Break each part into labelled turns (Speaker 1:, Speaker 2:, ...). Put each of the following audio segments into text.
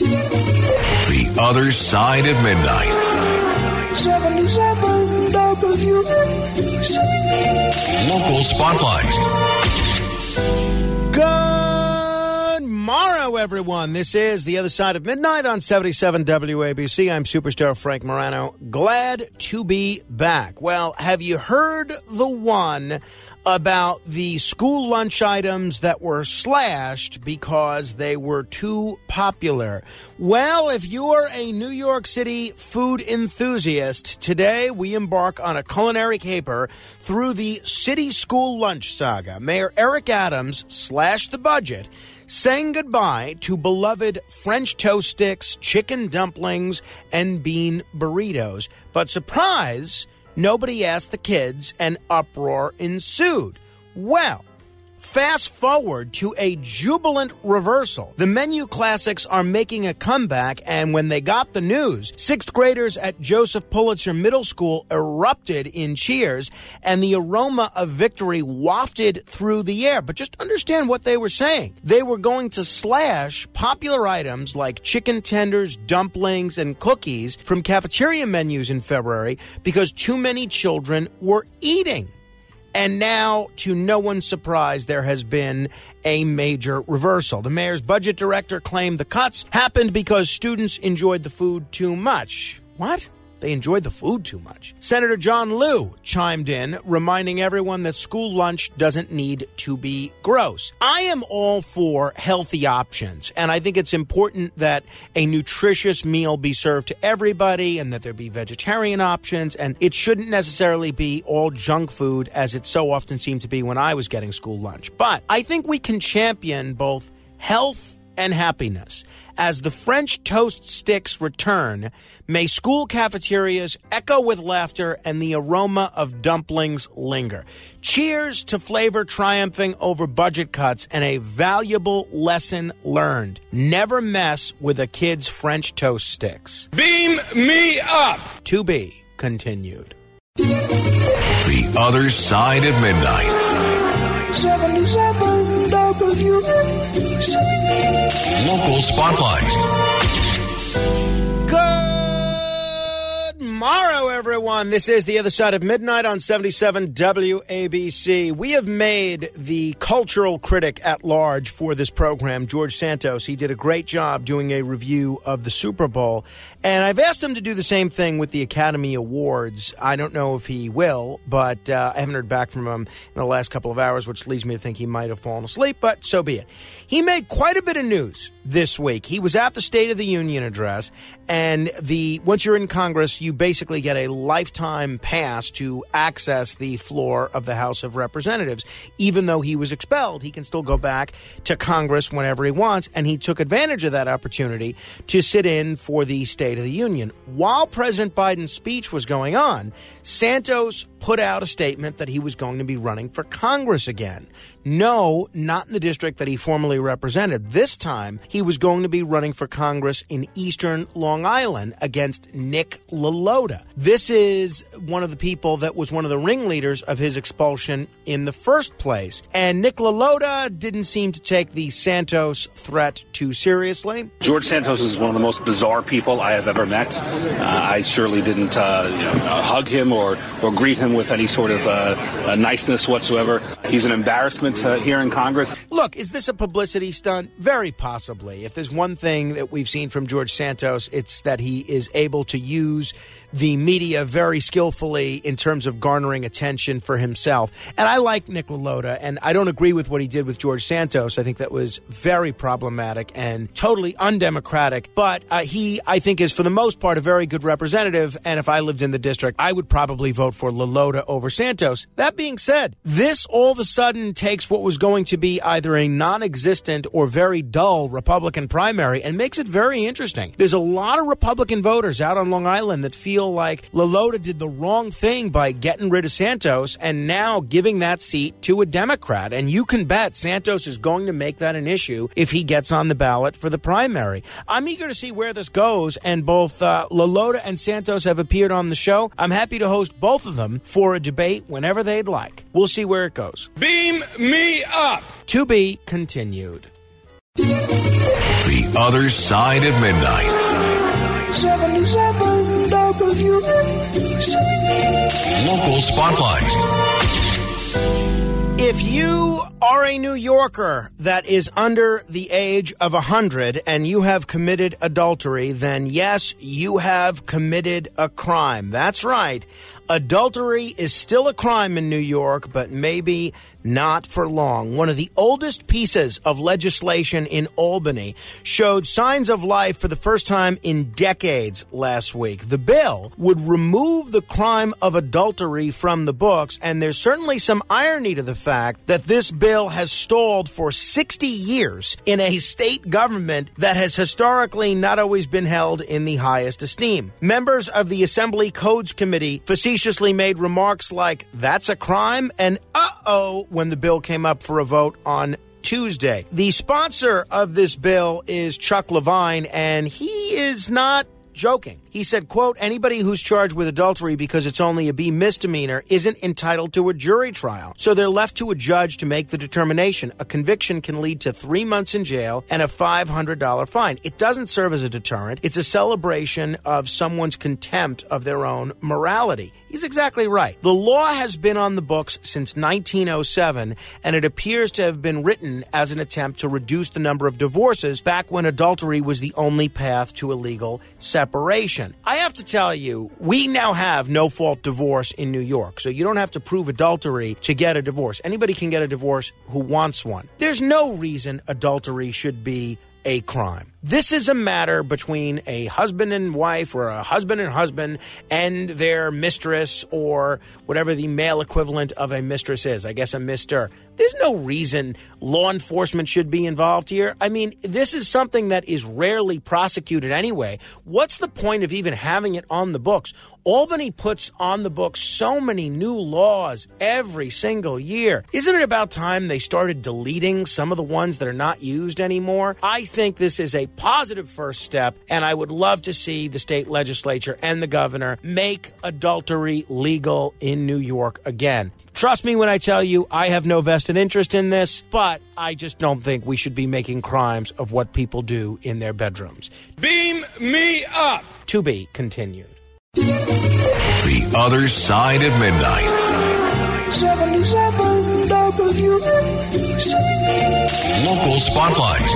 Speaker 1: The Other Side of Midnight.
Speaker 2: 77 WABC.
Speaker 1: Local Spotlight.
Speaker 3: Good morrow, everyone. This is The Other Side of Midnight on 77 WABC. I'm superstar Frank Morano. Glad to be back. Well, have you heard the one about the school lunch items that were slashed because they were too popular? Well, if you're a New York City food enthusiast, today we embark on a culinary caper through the city school lunch saga. Mayor Eric Adams slashed the budget, saying goodbye to beloved French toast sticks, chicken dumplings, and bean burritos. But surprise, nobody asked the kids, and uproar ensued. Well, fast forward to a jubilant reversal. The menu classics are making a comeback, and when they got the news, sixth graders at Joseph Pulitzer Middle School erupted in cheers, and the aroma of victory wafted through the air. But just understand what they were saying. They were going to slash popular items like chicken tenders, dumplings, and cookies from cafeteria menus in February because too many children were eating. And now, to no one's surprise, there has been a major reversal. The mayor's budget director claimed the cuts happened because students enjoyed the food too much. What? They enjoyed the food too much. Senator John Liu chimed in, reminding everyone that school lunch doesn't need to be gross. I am all for healthy options, and I think it's important that a nutritious meal be served to everybody and that there be vegetarian options, and it shouldn't necessarily be all junk food as it so often seemed to be when I was getting school lunch. But I think we can champion both health and happiness. As the French toast sticks return, may school cafeterias echo with laughter and the aroma of dumplings linger. Cheers to flavor triumphing over budget cuts and a valuable lesson learned. Never mess with a kid's French toast sticks.
Speaker 4: Beam me up!
Speaker 3: To be continued.
Speaker 1: The Other Side of Midnight.
Speaker 2: 77 WABC.
Speaker 1: Local Spotlight.
Speaker 3: Good morrow, everyone. This is The Other Side of Midnight on 77 WABC. We have made the cultural critic at large for this program, George Santos. He did a great job doing a review of the Super Bowl, and I've asked him to do the same thing with the Academy Awards. I don't know if he will, but I haven't heard back from him in the last couple of hours, which leads me to think he might have fallen asleep, but so be it. He made quite a bit of news this week. He was at the State of the Union address, and once you're in Congress, you basically get a lifetime pass to access the floor of the House of Representatives. Even though he was expelled, he can still go back to Congress whenever he wants, and he took advantage of that opportunity to sit in for the State of the Union. While President Biden's speech was going on, Santos put out a statement that he was going to be running for Congress again. No, not in the district that he formerly represented. This time, he was going to be running for Congress in eastern Long Island against Nick LaLota. This is one of the people that was one of the ringleaders of his expulsion in the first place. And Nick LaLota didn't seem to take the Santos threat too seriously.
Speaker 5: George Santos is one of the most bizarre people I have ever met. I surely didn't hug him or greet him with any sort of niceness whatsoever. He's an embarrassment here in Congress.
Speaker 3: Look, is this a publicity stunt? Very possibly. If there's one thing that we've seen from George Santos, it's that he is able to use the media very skillfully in terms of garnering attention for himself. And I like Nick LaLota, and I don't agree with what he did with George Santos. I think that was very problematic and totally undemocratic. But he, I think, is for the most part a very good representative. And if I lived in the district, I would probably vote for LaLota over Santos. That being said, this all of a sudden takes what was going to be either a non-existent or very dull Republican primary and makes it very interesting. There's a lot of Republican voters out on Long Island that feel like LaLota did the wrong thing by getting rid of Santos and now giving that seat to a Democrat. And you can bet Santos is going to make that an issue if he gets on the ballot for the primary. I'm eager to see where this goes, and both LaLota and Santos have appeared on the show. I'm happy to host both of them for a debate whenever they'd like. We'll see where it goes.
Speaker 4: Beam me up!
Speaker 3: To be continued.
Speaker 1: The The Other Side of Midnight.
Speaker 2: 77 WABC.
Speaker 1: Local Spotlight.
Speaker 3: If you are a New Yorker that is under the age of 100 and you have committed adultery, then yes, you have committed a crime. That's right. Adultery is still a crime in New York, but maybe not for long. One of the oldest pieces of legislation in Albany showed signs of life for the first time in decades last week. The bill would remove the crime of adultery from the books, and there's certainly some irony to the fact that this bill has stalled for 60 years in a state government that has historically not always been held in the highest esteem. Members of the Assembly Codes Committee facetiously made remarks like, "That's a crime," and "uh-oh," when the bill came up for a vote on Tuesday. The sponsor of this bill is Chuck Levine, and he is not joking. He said, quote, "Anybody who's charged with adultery because it's only a B misdemeanor isn't entitled to a jury trial. So they're left to a judge to make the determination. A conviction can lead to 3 months in jail and a $500 fine. It doesn't serve as a deterrent. It's a celebration of someone's contempt of their own morality." He's exactly right. The law has been on the books since 1907, and it appears to have been written as an attempt to reduce the number of divorces back when adultery was the only path to a legal separation. I have to tell you, we now have no-fault divorce in New York, so you don't have to prove adultery to get a divorce. Anybody can get a divorce who wants one. There's no reason adultery should be a crime. This is a matter between a husband and wife or a husband and their mistress or whatever the male equivalent of a mistress is. I guess a mister. There's no reason law enforcement should be involved here. I mean, this is something that is rarely prosecuted anyway. What's the point of even having it on the books? Albany puts on the books so many new laws every single year. Isn't it about time they started deleting some of the ones that are not used anymore? I think this is a positive first step, and I would love to see the state legislature and the governor make adultery legal in New York again. Trust me when I tell you I have no vested interest in this, but I just don't think we should be making crimes of what people do in their bedrooms.
Speaker 4: Beam me up.
Speaker 3: To be continued.
Speaker 1: The Other Side of Midnight.
Speaker 2: 77 WABC.
Speaker 1: Local Spotlight.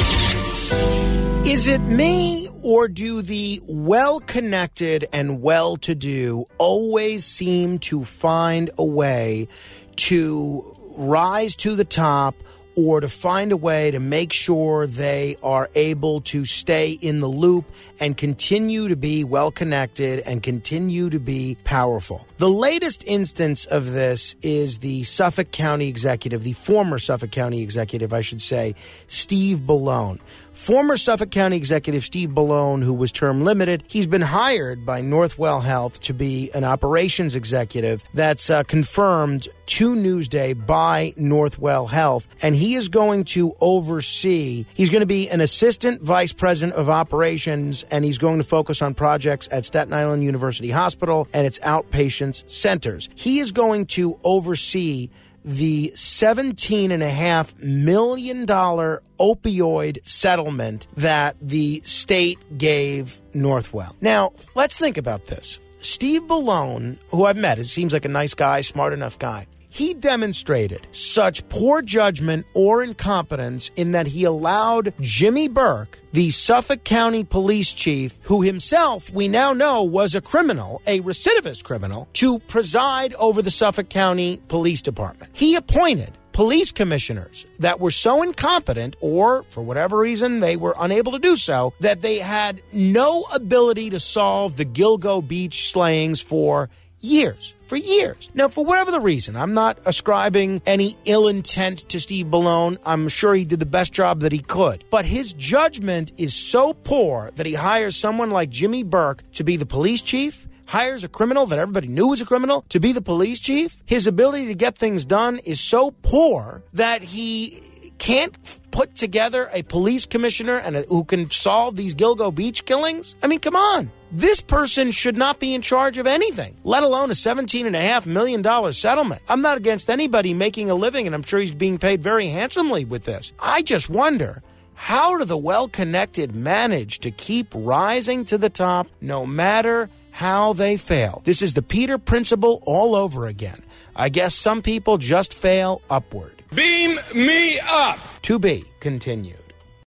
Speaker 3: Is it me, or do the well-connected and well-to-do always seem to find a way to rise to the top or to find a way to make sure they are able to stay in the loop and continue to be well-connected and continue to be powerful? The latest instance of this is the Suffolk County executive, the former Suffolk County executive, I should say, Steve Bellone. Former Suffolk County executive Steve Bellone, who was term limited, he's been hired by Northwell Health to be an operations executive. That's confirmed to Newsday by Northwell Health. And he is going to oversee, he's going to be an assistant vice president of operations, and he's going to focus on projects at Staten Island University Hospital and its outpatient centers. He is going to oversee the $17.5 million opioid settlement that the state gave Northwell. Now, let's think about this. Steve Bellone, who I've met, it seems like a nice guy, smart enough guy. He demonstrated such poor judgment or incompetence in that he allowed Jimmy Burke, the Suffolk County police chief, who himself we now know was a criminal, a recidivist criminal, to preside over the Suffolk County Police Department. He appointed police commissioners that were so incompetent, or for whatever reason they were unable to do so, that they had no ability to solve the Gilgo Beach slayings for years. Now, for whatever the reason, I'm not ascribing any ill intent to Steve Bellone. I'm sure he did the best job that he could. But his judgment is so poor that he hires someone like Jimmy Burke to be the police chief, hires a criminal that everybody knew was a criminal to be the police chief. His ability to get things done is so poor that he can't put together a police commissioner who can solve these Gilgo Beach killings. I mean, come on. This person should not be in charge of anything, let alone a $17.5 million settlement. I'm not against anybody making a living, and I'm sure he's being paid very handsomely with this. I just wonder How do the well-connected manage to keep rising to the top no matter how they fail? This is the Peter Principle all over again. I guess some people just fail upward.
Speaker 4: Beam me up.
Speaker 3: To be continued.